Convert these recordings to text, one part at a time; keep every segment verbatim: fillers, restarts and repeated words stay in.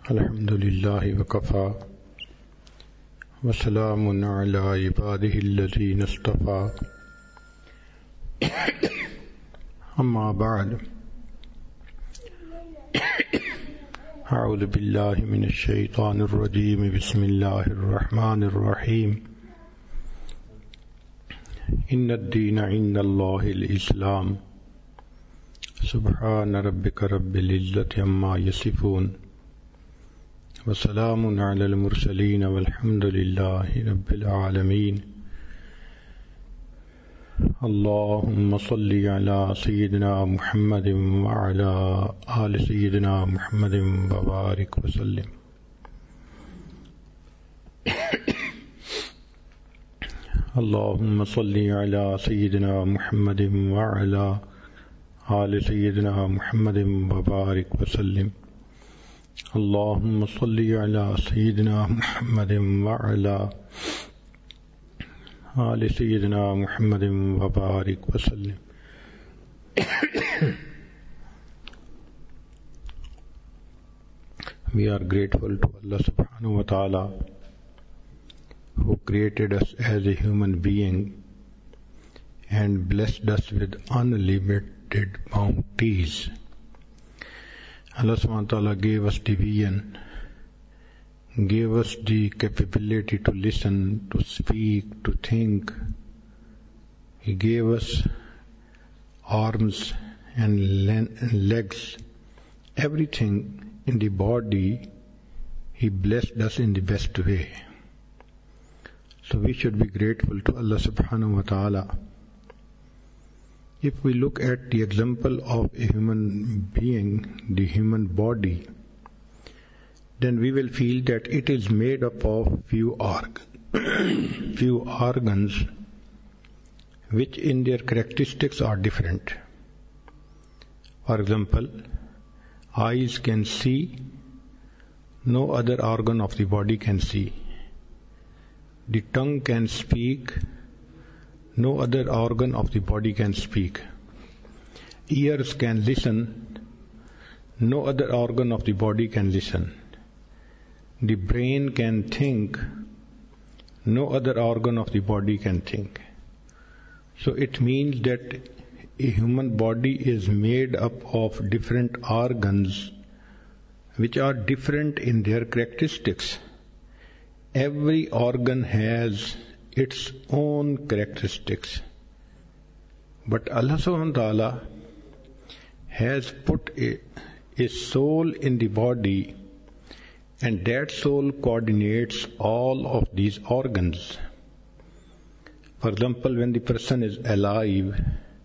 Alhamdulillahi wa kafa wa salamun ala ibadihi alladhina istafa amma ba'd. A'udhu billahi minash shaitanir rajim. Bismillahir rahmanir rahim. Inna ad-deena 'inda Allahi al-Islam. Subhana rabbika rabbil izzati amma yasifun. وسلام على المرسلين والحمد لله رب العالمين. اللهم صل على سيدنا محمد وعلى آل سيدنا محمد وبارك وسلم. اللهم صل على سيدنا محمد وعلى آل سيدنا محمد وبارك وسلم. اللهم صل على سيدنا محمد وعلى آل سيدنا محمد وبارك وسلم. We are grateful to Allah subhanahu wa ta'ala who created us as a human being and blessed us with unlimited bounties. Allah subhanahu wa ta'ala gave us the vision, gave us the capability to listen, to speak, to think. He gave us arms and legs, everything in the body. He blessed us in the best way. So we should be grateful to Allah subhanahu wa ta'ala. If we look at the example of a human being, the human body, then we will feel that it is made up of few organs, few organs which in their characteristics are different. For example, eyes can see, no other organ of the body can see. The tongue can speak, no other organ of the body can speak. Ears can listen, no other organ of the body can listen. The brain can think, no other organ of the body can think. So it means that a human body is made up of different organs which are different in their characteristics. Every organ has its own characteristics. But Allah subhanahu wa ta'ala has put a, a soul in the body, and that soul coordinates all of these organs. For example, when the person is alive,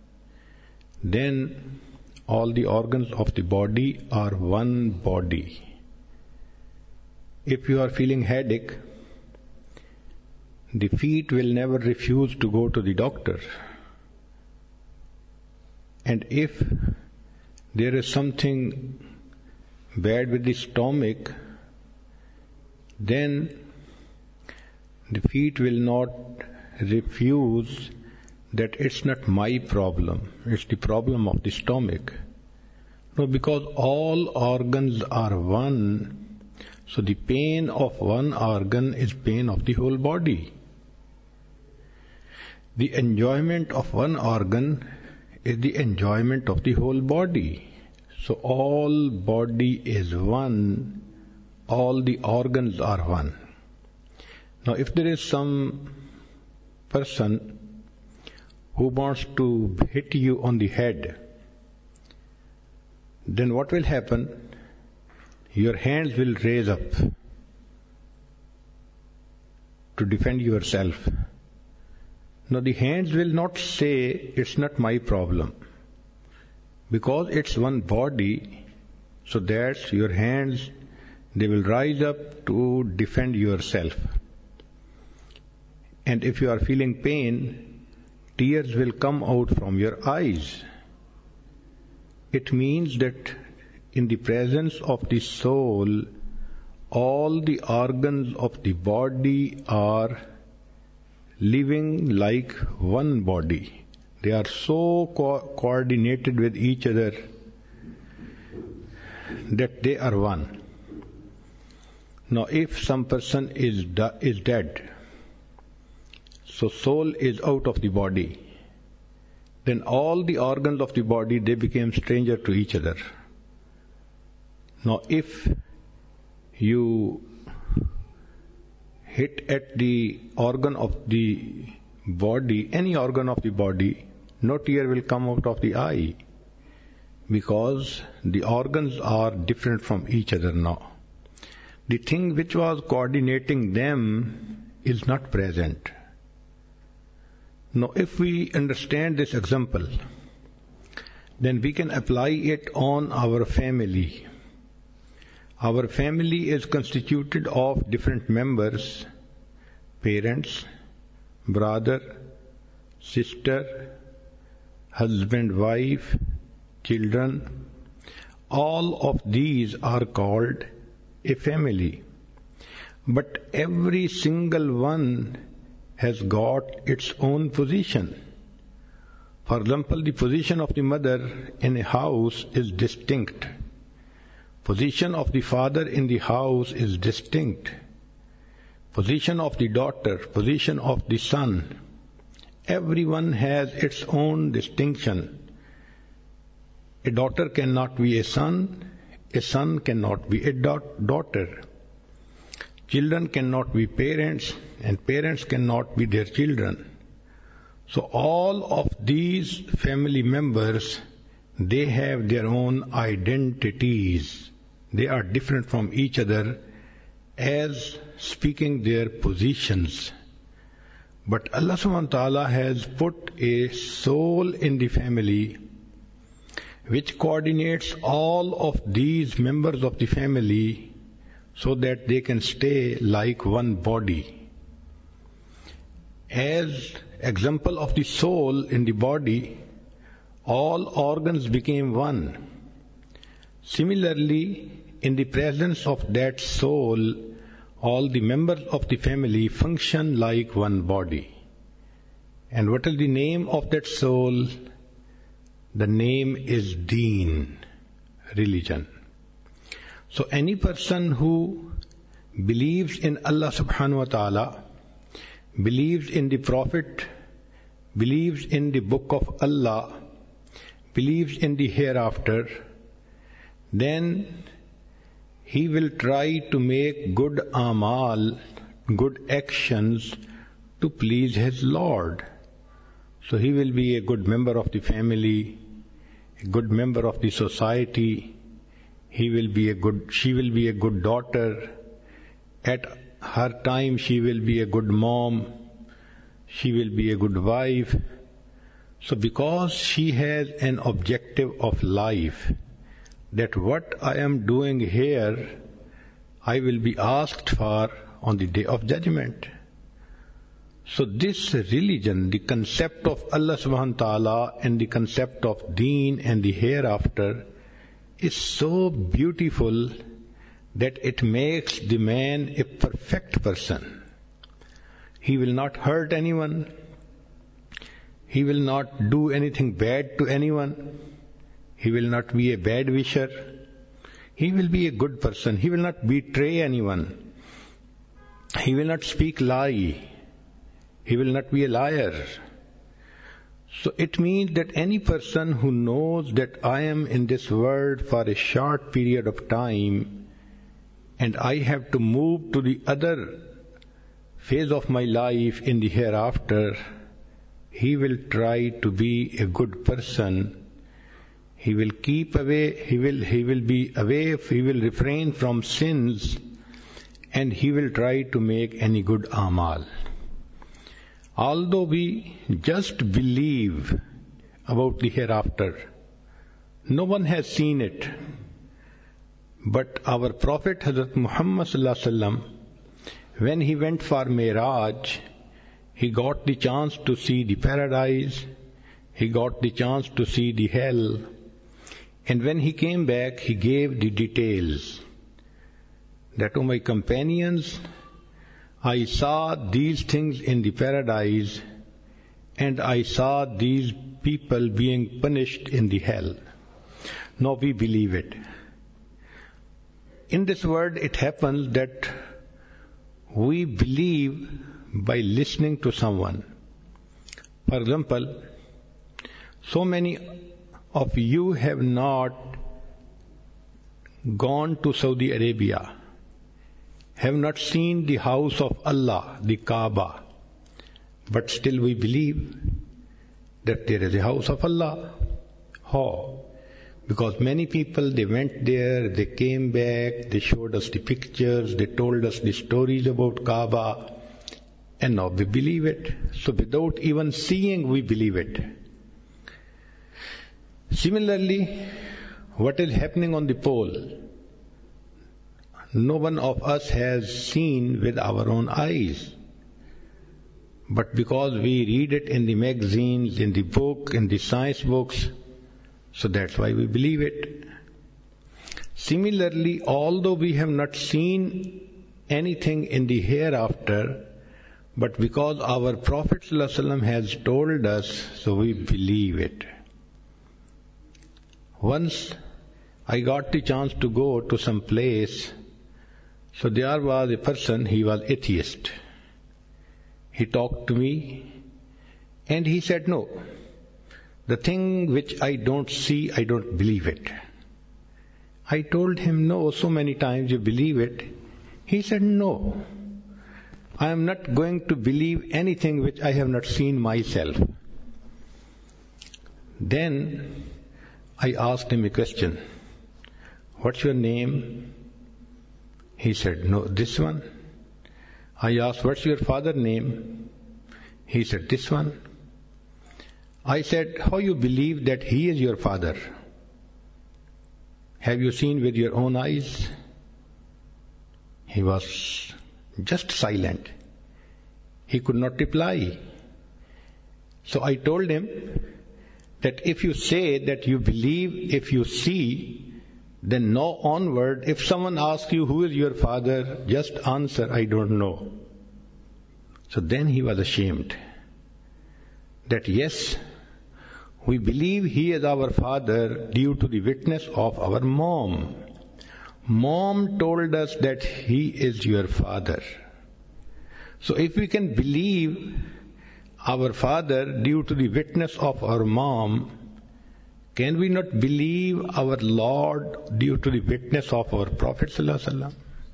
then all the organs of the body are one body. If you are feeling headache, the feet will never refuse to go to the doctor. And if there is something bad with the stomach, then the feet will not refuse that it's not my problem, it's the problem of the stomach. No, because all organs are one, so the pain of one organ is pain of the whole body. The enjoyment of one organ is the enjoyment of the whole body. So all body is one, all the organs are one. Now if there is some person who wants to hit you on the head, then what will happen? Your hands will raise up to defend yourself. Now the hands will not say, it's not my problem. Because it's one body, so that's your hands, they will rise up to defend yourself. And if you are feeling pain, tears will come out from your eyes. It means that in the presence of the soul, all the organs of the body are living like one body. They are so co- coordinated with each other that they are one. Now, if some person is de- is dead, so soul is out of the body, then all the organs of the body, they became stranger to each other. Now, if you hit at the organ of the body, any organ of the body, no tear will come out of the eye, because the organs are different from each other now. The thing which was coordinating them is not present. Now, if we understand this example, then we can apply it on our family. Our family is constituted of different members: parents, brother, sister, husband, wife, children. All of these are called a family. But every single one has got its own position. For example, the position of the mother in a house is distinct. Position of the father in the house is distinct. Position of the daughter, position of the son. Everyone has its own distinction. A daughter cannot be a son, a son cannot be a da- daughter. Children cannot be parents, and parents cannot be their children. So all of these family members, they have their own identities. They are different from each other as speaking their positions. But Allah subhanahu wa ta'ala has put a soul in the family which coordinates all of these members of the family so that they can stay like one body. As example of the soul in the body, all organs became one. Similarly, in the presence of that soul, all the members of the family function like one body. And what is the name of that soul? The name is Deen, religion. So any person who believes in Allah subhanahu wa ta'ala, believes in the Prophet, believes in the book of Allah, believes in the hereafter, then he will try to make good amal, good actions to please his Lord. So he will be a good member of the family, a good member of the society. He will be a good, she will be a good daughter. At her time, she will be a good mom. She will be a good wife. So because she has an objective of life, that what I am doing here, I will be asked for on the day of judgment. So this religion, the concept of Allah subhanahu wa ta'ala and the concept of Deen and the hereafter is so beautiful that it makes the man a perfect person. He will not hurt anyone. He will not do anything bad to anyone. He will not be a bad wisher. He will be a good person. He will not betray anyone. He will not speak lie. He will not be a liar. So it means that any person who knows that I am in this world for a short period of time and I have to move to the other phase of my life in the hereafter, he will try to be a good person. He will keep away, he will, he will be away, he will refrain from sins, and he will try to make any good amal. Although we just believe about the hereafter, no one has seen it. But our Prophet Hazrat Muhammad sallallahu alaihi wasallam, when he went for Miraj, he got the chance to see the paradise, he got the chance to see the hell, and when he came back, he gave the details. That, oh my companions, I saw these things in the paradise, and I saw these people being punished in the hell. Now we believe it. In this world, it happens that we believe by listening to someone. For example, so many of you have not gone to Saudi Arabia, have not seen the house of Allah, the Kaaba, but still we believe that there is a house of Allah. How? Because many people, they went there, they came back, they showed us the pictures, they told us the stories about Kaaba, and now we believe it. So without even seeing, we believe it. Similarly, what is happening on the pole, no one of us has seen with our own eyes. But because we read it in the magazines, in the book, in the science books, so that's why we believe it. Similarly, although we have not seen anything in the hereafter, but because our Prophet ﷺ has told us, so we believe it. Once I got the chance to go to some place, so there was a person, he was atheist. He talked to me and he said, no, the thing which I don't see, I don't believe it. I told him, no, so many times you believe it. He said, no, I am not going to believe anything which I have not seen myself. Then I asked him a question. What's your name? He said, no, this one. I asked, what's your father's name? He said, this one. I said, how you believe that he is your father? Have you seen with your own eyes? He was just silent. He could not reply. So I told him that if you say that you believe, if you see, then no onward, if someone asks you who is your father, just answer, I don't know. So then he was ashamed that yes, we believe he is our father due to the witness of our mom. Mom told us that he is your father. So if we can believe our father due to the witness of our mom, can we not believe our Lord due to the witness of our Prophet ﷺ?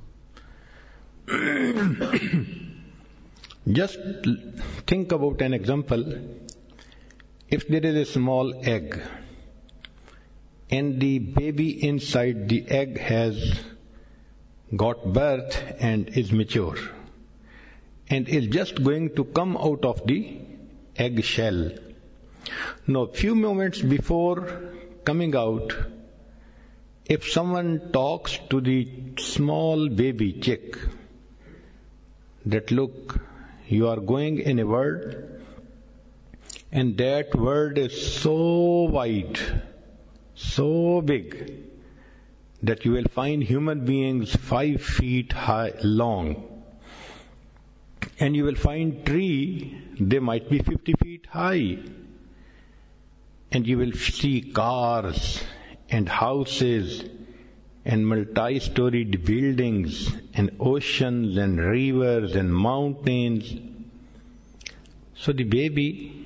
Just think about an example. If there is a small egg and the baby inside the egg has got birth and is mature and is just going to come out of the egg shell. Now, few moments before coming out, if someone talks to the small baby chick that look, you are going in a world and that world is so wide, so big that you will find human beings five feet high, long. And you will find tree, they might be fifty feet high. And you will see cars and houses and multi-storied buildings and oceans and rivers and mountains. So the baby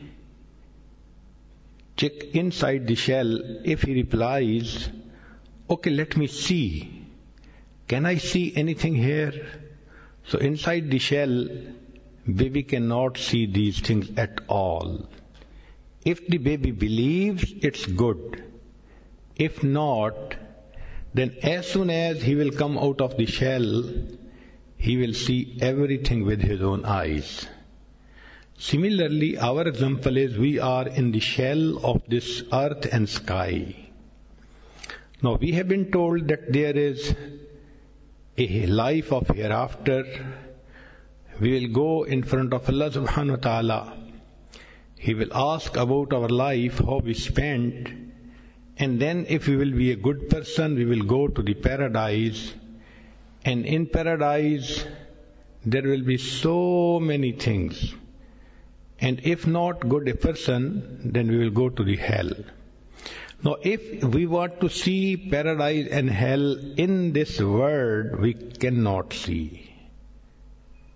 chick inside the shell, if he replies, okay, let me see. Can I see anything here? So inside the shell, baby cannot see these things at all. If the baby believes, it's good. If not, then as soon as he will come out of the shell, he will see everything with his own eyes. Similarly, our example is we are in the shell of this earth and sky. Now we have been told that there is a life of hereafter. We will go in front of Allah subhanahu wa ta'ala. He will ask about our life, how we spent, and then if we will be a good person, we will go to the paradise. And in paradise, there will be so many things. And if not good a person, then we will go to the hell. Now, if we want to see paradise and hell in this world, we cannot see.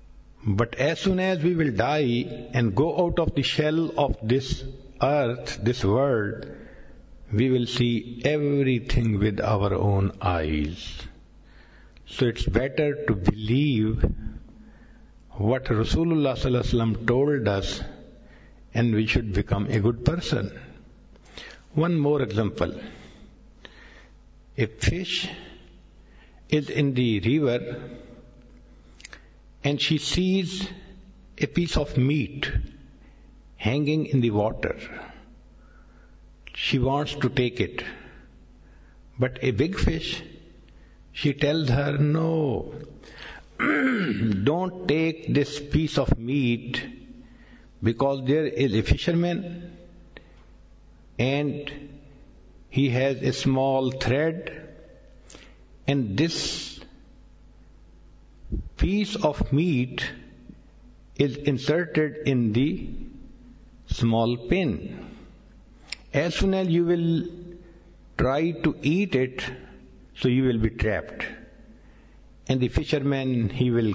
But as soon as we will die and go out of the shell of this earth, this world, we will see everything with our own eyes. So it's better to believe what Rasulullah sallallahu alaihi wasallam told us, and we should become a good person. One more example. A fish is in the river and she sees a piece of meat hanging in the water. She wants to take it. But a big fish, she tells her, no, don't take this piece of meat, because there is a fisherman and he has a small thread, and this piece of meat is inserted in the small pin. As soon as you will try to eat it, so you will be trapped. And the fisherman, he will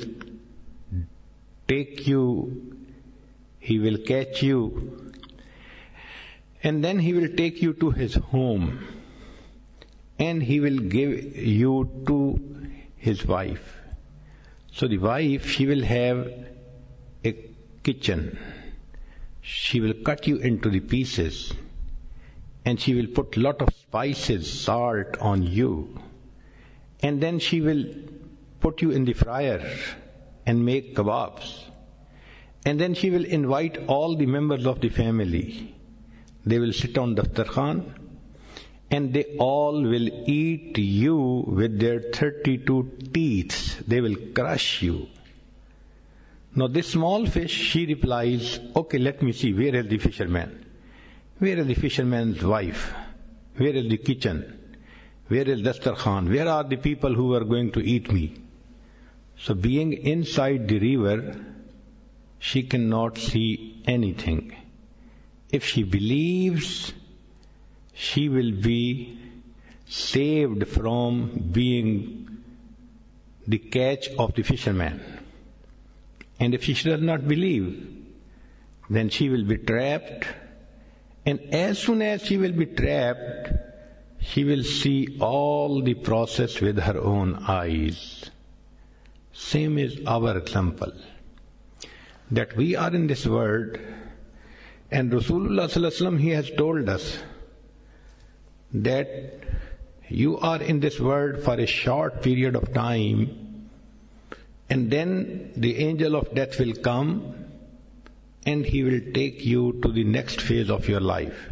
take you, he will catch you, and then he will take you to his home, and he will give you to his wife. So the wife, she will have a kitchen. She will cut you into the pieces, and she will put lot of spices, salt on you. And then she will put you in the fryer and make kebabs. And then she will invite all the members of the family. They will sit on the dastarkhan, and they all will eat you with their thirty-two teeth. They will crush you. Now this small fish, she replies, okay, let me see, where is the fisherman? Where is the fisherman's wife? Where is the kitchen? Where is dastarkhan? Where are the people who are going to eat me? So being inside the river, she cannot see anything. If she believes, she will be saved from being the catch of the fisherman. And if she does not believe, then she will be trapped. And as soon as she will be trapped, she will see all the process with her own eyes. Same is our example. That we are in this world, and Rasulullah sallallahu alaihi wasallam, he has told us that you are in this world for a short period of time, and then the angel of death will come and he will take you to the next phase of your life.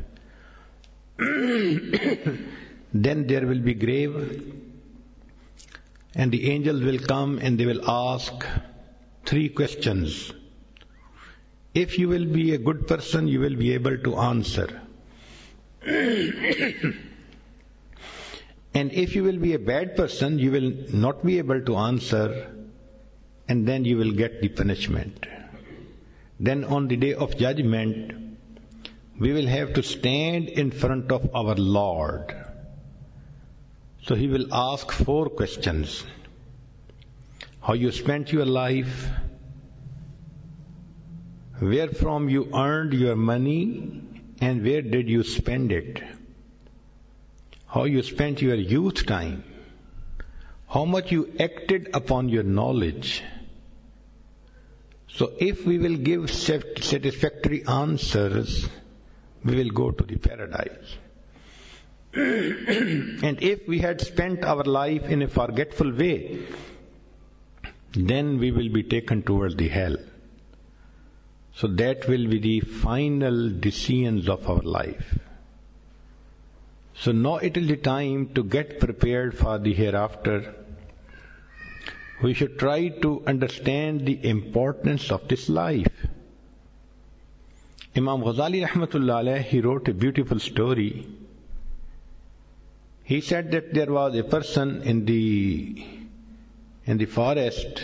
Then there will be grave, and the angels will come and they will ask three questions. If you will be a good person, you will be able to answer. And if you will be a bad person, you will not be able to answer, and then you will get the punishment. Then on the day of judgment, we will have to stand in front of our Lord. So he will ask four questions. How you spent your life, where from you earned your money, and where did you spend it? How you spent your youth time, how much you acted upon your knowledge. So if we will give satisfactory answers, we will go to the paradise. And if we had spent our life in a forgetful way, then we will be taken towards the hell. So that will be the final decisions of our life. So now it is the time to get prepared for the hereafter. We should try to understand the importance of this life. Imam Ghazali rahmatullah alayhi, he wrote a beautiful story. He said that there was a person in the in the forest,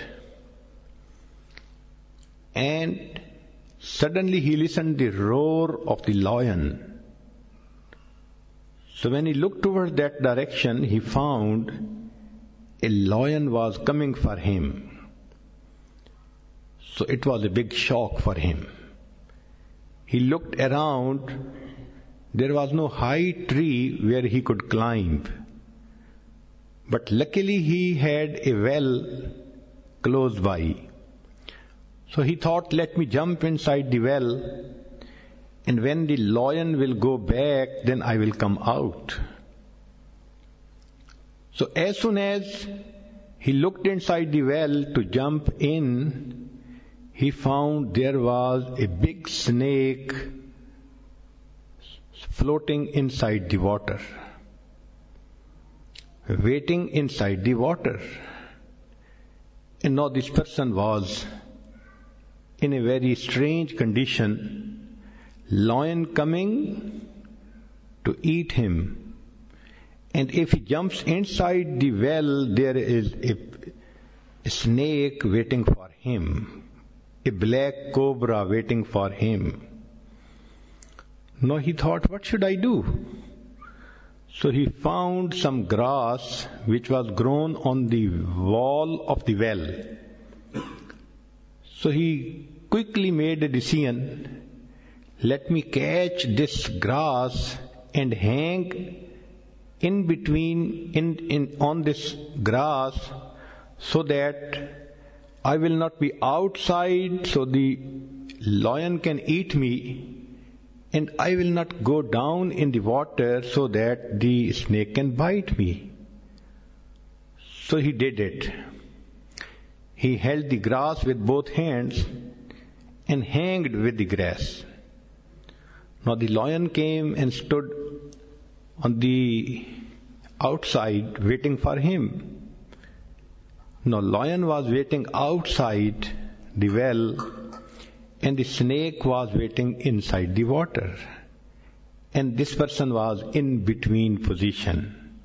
and suddenly he listened the roar of the lion. So when he looked towards that direction, he found a lion was coming for him. So it was a big shock for him. He looked around. There was no high tree where he could climb. But luckily he had a well close by. So he thought, let me jump inside the well, and when the lion will go back, then I will come out. So as soon as he looked inside the well to jump in, he found there was a big snake floating inside the water, waiting inside the water. And now this person was in a very strange condition, lion coming to eat him. And if he jumps inside the well, there is a, a snake waiting for him, a black cobra waiting for him. Now he thought, what should I do? So he found some grass which was grown on the wall of the well. So he quickly made a decision, let me catch this grass and hang in between, in, in, on this grass, so that I will not be outside, so the lion can eat me, and I will not go down in the water so that the snake can bite me. So he did it. He held the grass with both hands and hanged with the grass. Now the lion came and stood on the outside waiting for him. Now lion was waiting outside the well, and the snake was waiting inside the water. And this person was in between position.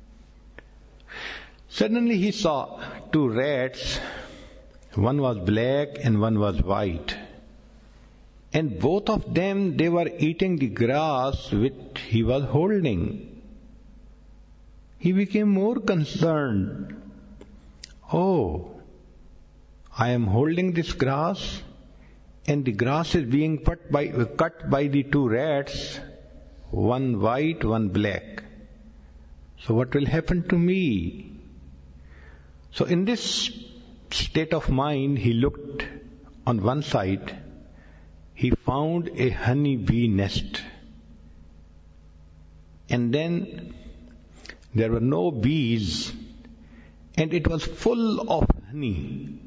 Suddenly he saw two rats. One was black and one was white. And both of them, they were eating the grass which he was holding. He became more concerned. Oh, I am holding this grass, and the grass is being cut by, cut by the two rats, one white, one black. So what will happen to me? So in this state of mind, he looked on one side. He found a honey bee nest. And then there were no bees, and it was full of honey.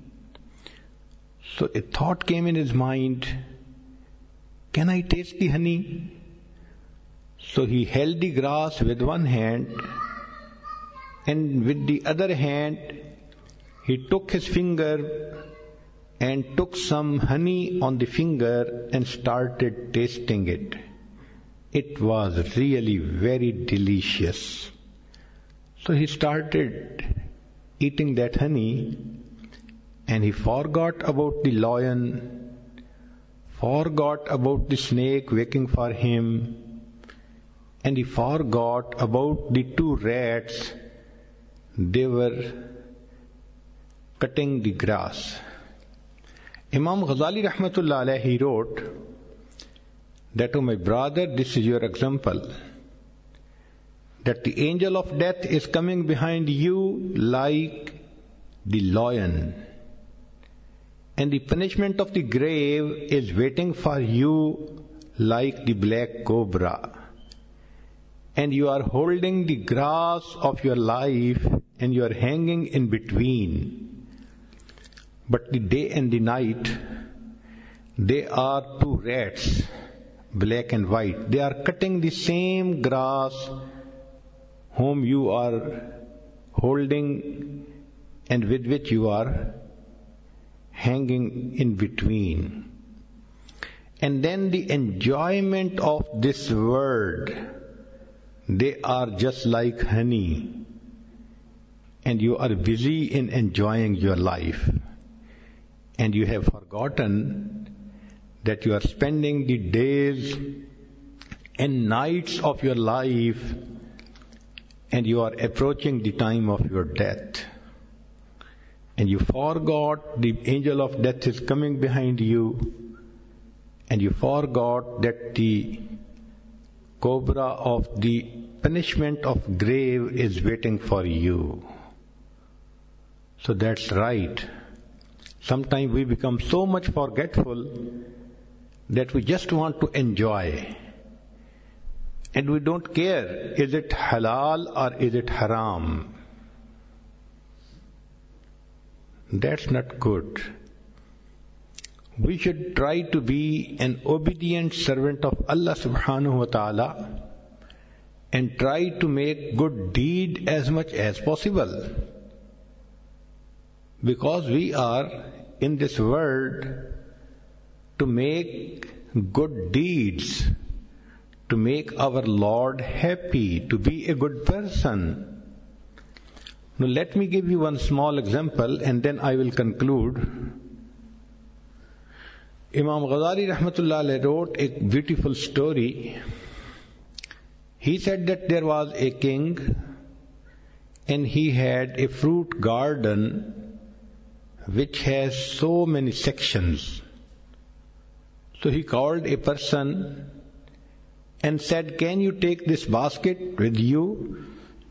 So a thought came in his mind, can I taste the honey? So he held the grass with one hand, and with the other hand he took his finger and took some honey on the finger and started tasting it. It was really very delicious. So he started eating that honey, and he forgot about the lion, forgot about the snake waiting for him, and he forgot about the two rats. They were cutting the grass. Imam Ghazali Rahmatullah Alayhi wrote that, oh my brother, this is your example, that the angel of death is coming behind you like the lion, and the punishment of the grave is waiting for you like the black cobra, and you are holding the grass of your life and you are hanging in between. But the day and the night, they are two rats, black and white. They are cutting the same grass whom you are holding and with which you are hanging in between. And then the enjoyment of this world, they are just like honey, and you are busy in enjoying your life. And you have forgotten that you are spending the days and nights of your life, and you are approaching the time of your death. and you forgot the angel of death is coming behind you, and you forgot that the cobra of the punishment of grave is waiting for you. So that's right. Sometimes we become so much forgetful that we just want to enjoy. And we don't care, is it halal or is it haram? That's not good. We should try to be an obedient servant of Allah subhanahu wa ta'ala and try to make good deed as much as possible. Because we are in this world to make good deeds, to make our Lord happy, to be a good person. Now let me give you one small example and then I will conclude. Imam Ghazali rahmatullah alayhi wrote a beautiful story. He said that there was a king and he had a fruit garden which has so many sections. So he called a person and said, can you take this basket with you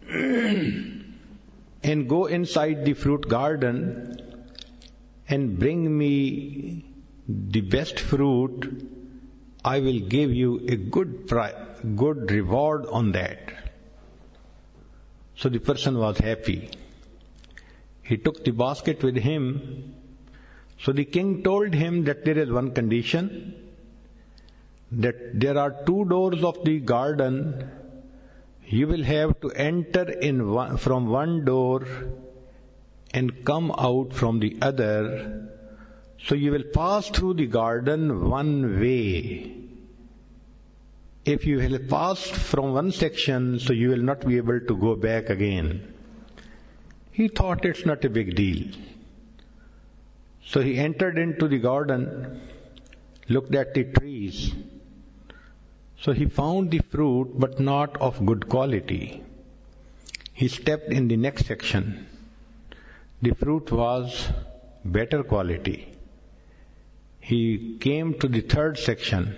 and go inside the fruit garden and bring me the best fruit? I will give you a good pri- good reward on that. So the person was happy. He took the basket with him. So the king told him that there is one condition, that there are two doors of the garden. You will have to enter in one, from one door and come out from the other. So you will pass through the garden one way. If you have passed from one section, so you will not be able to go back again. He thought it's not a big deal. So he entered into the garden, looked at the trees. So he found the fruit, but not of good quality. He stepped in the next section. The fruit was better quality. He came to the third section.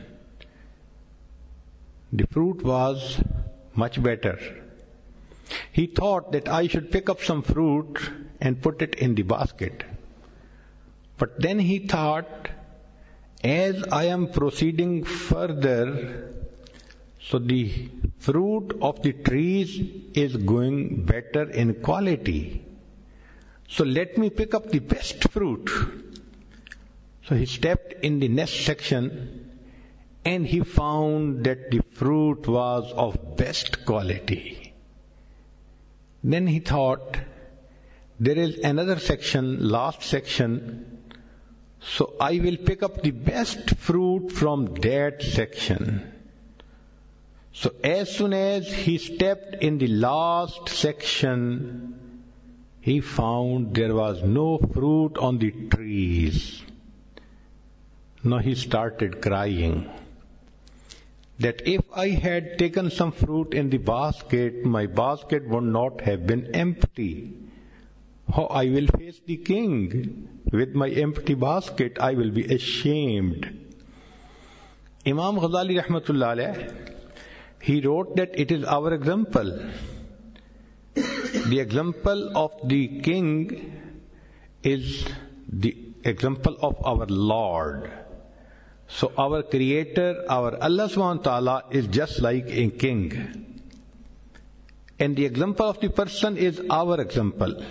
The fruit was much better. He thought that I should pick up some fruit and put it in the basket. But then he thought, as I am proceeding further, so the fruit of the trees is going better in quality. So let me pick up the best fruit. So he stepped in the next section and he found that the fruit was of best quality. Then he thought, there is another section, last section, so I will pick up the best fruit from that section. So as soon as he stepped in the last section, he found there was no fruit on the trees. Now he started crying that if I had taken some fruit in the basket, my basket would not have been empty. How I will face the king with my empty basket, I will be ashamed. Imam Ghazali rahmatullah alayh, he wrote that it is our example. The example of the king is the example of our Lord. So our Creator, our Allah subhanahu wa ta'ala is just like a king. And the example of the person is our example.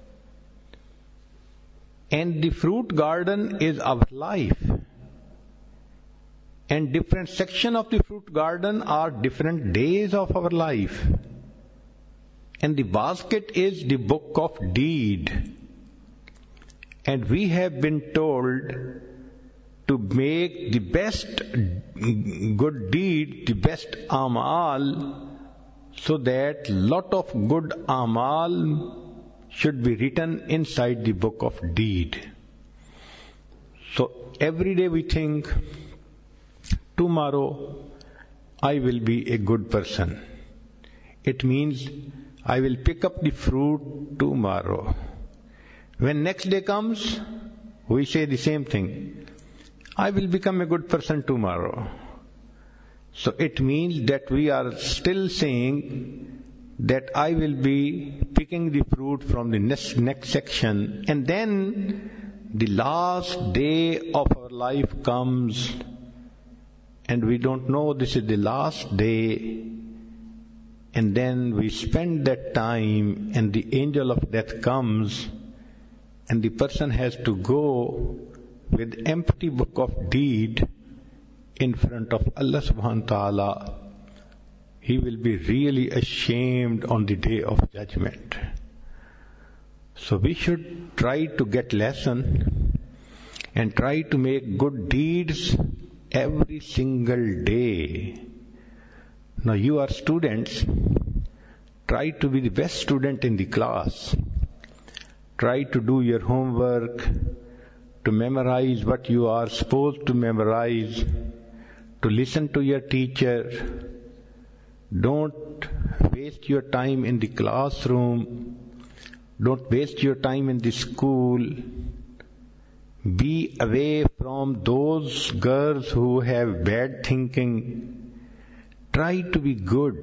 And the fruit garden is our life. And different sections of the fruit garden are different days of our life. And the basket is the book of deed. And we have been told to make the best good deed, the best amal, so that lot of good amal should be written inside the book of deed. So every day we think, tomorrow I will be a good person. It means I will pick up the fruit tomorrow. When next day comes, we say the same thing. I will become a good person tomorrow. So it means that we are still saying that I will be picking the fruit from the next, next section, and then the last day of our life comes and we don't know this is the last day, and then we spend that time and the angel of death comes and the person has to go with empty book of deed in front of Allah subhanahu wa ta'ala. He will be really ashamed on the day of judgment. So we should try to get lesson and try to make good deeds every single day. Now you are students, try to be the best student in the class. Try to do your homework, to memorize what you are supposed to memorize, to listen to your teacher. Don't waste your time in the classroom. Don't waste your time in the school. Be away from those girls who have bad thinking. Try to be good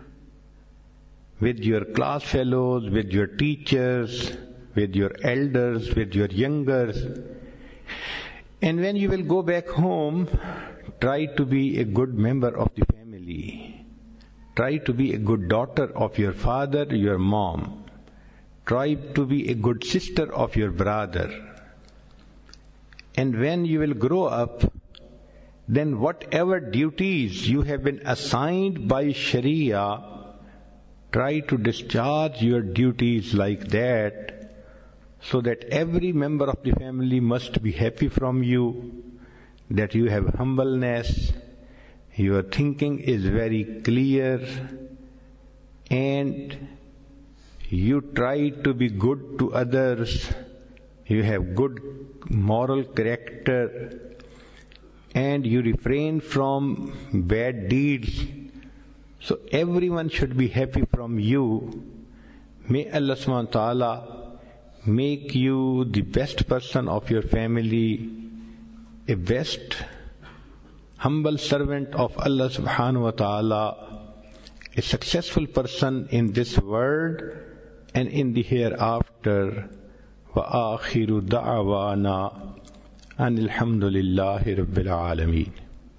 with your class fellows, with your teachers, with your elders, with your youngers. And when you will go back home, try to be a good member of the family. Try to be a good daughter of your father, your mom. Try to be a good sister of your brother. And when you will grow up, then whatever duties you have been assigned by Sharia, try to discharge your duties like that, so that every member of the family must be happy from you, that you have humbleness, your thinking is very clear, and you try to be good to others, you have good moral character, and you refrain from bad deeds. So everyone should be happy from you. May Allah subhanahu wa ta'ala make you the best person of your family, a best humble servant of Allah subhanahu wa ta'ala, a successful person in this world and in the hereafter. Wa akhiru da'wana anil hamdulillahi rabbil alameen.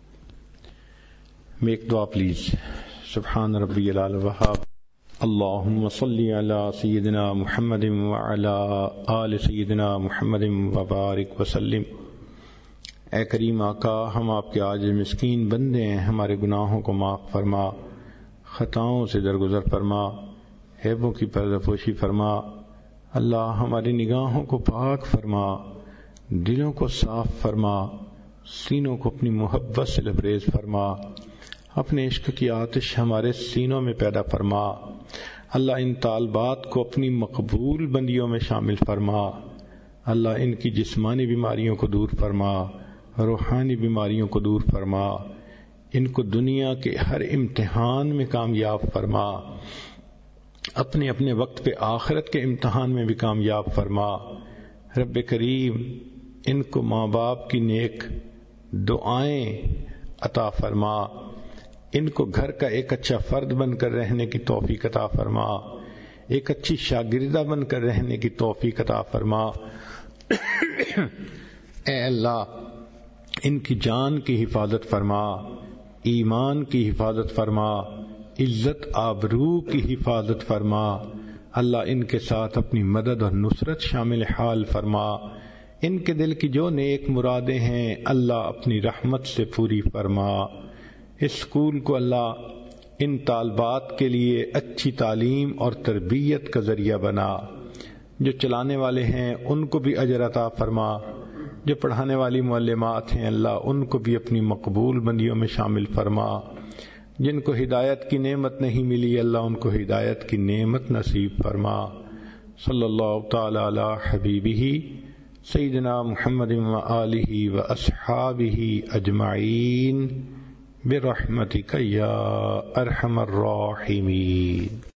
Make dua please. Subhan rabbiyal ala wahhab. Allahumma salli ala sayyidina Muhammadin wa ala ali sayyidina Muhammadin wa barik wa sallim. ए करीम आका, हम आपके आज मिस्कीन बंदे हैं, हमारे गुनाहों को माफ़ फरमा, ख़ताओं से दरगुजर फरमा, ऐबों की पर्दापोशी फरमा। अल्लाह हमारी निगाहों को पाक फरमा, दिलों को साफ फरमा, सीनों को अपनी मोहब्बत से लबरेज फरमा, अपने इश्क की आतिश हमारे सीनों में पैदा फरमा। अल्लाह इन तालबात को अपनी मकबूल बंदियों में शामिल फरमा। अल्लाह इनकी जिस्मानी बीमारियों को दूर फरमा, रूहानी बीमारियों को दूर फरमा, इनको दुनिया के हर इम्तिहान में कामयाब फरमा, अपने अपने वक्त पे आखिरत के इम्तिहान में भी कामयाब फरमा। रब्बे करीम, इनको माँ बाप की नेक दुआएं अता फरमा, इनको घर का एक अच्छा फर्द बनकर रहने की तौफीक अता फरमा, एक अच्छी शागिर्दा बनकर रहने की तौफीक अता फरमा। ए अल्लाह, इनकी जान की हिफाजत फरमा, ईमान की हिफाजत फरमा, इज्जत आबरू की हिफाजत फरमा। अल्लाह इनके साथ अपनी मदद और नुसरत शामिल हाल फरमा। इनके दिल की जो नेक मुरादें हैं अल्लाह अपनी रहमत से पूरी फरमा। इस स्कूल को अल्लाह इन तालबात के लिए अच्छी तालीम और तरबियत का जरिया बना। जो चलाने वाले हैं उनको भी अजर अता फरमा, जो पढ़ाने वाली मुअल्लिमात हैं अल्लाह उनको भी अपनी मकबूल बंदियों में शामिल फरमा। जिनको हिदायत की नेमत नहीं मिली अल्लाह उनको हिदायत की नेमत नसीब फरमा। सल्लल्लाहु तआला अला हबीबिही सय्यिदना मुहम्मदिन व आलिही व अस्हाबिही अजमाइन बिरहमतिका या अरहमर राहिमीन।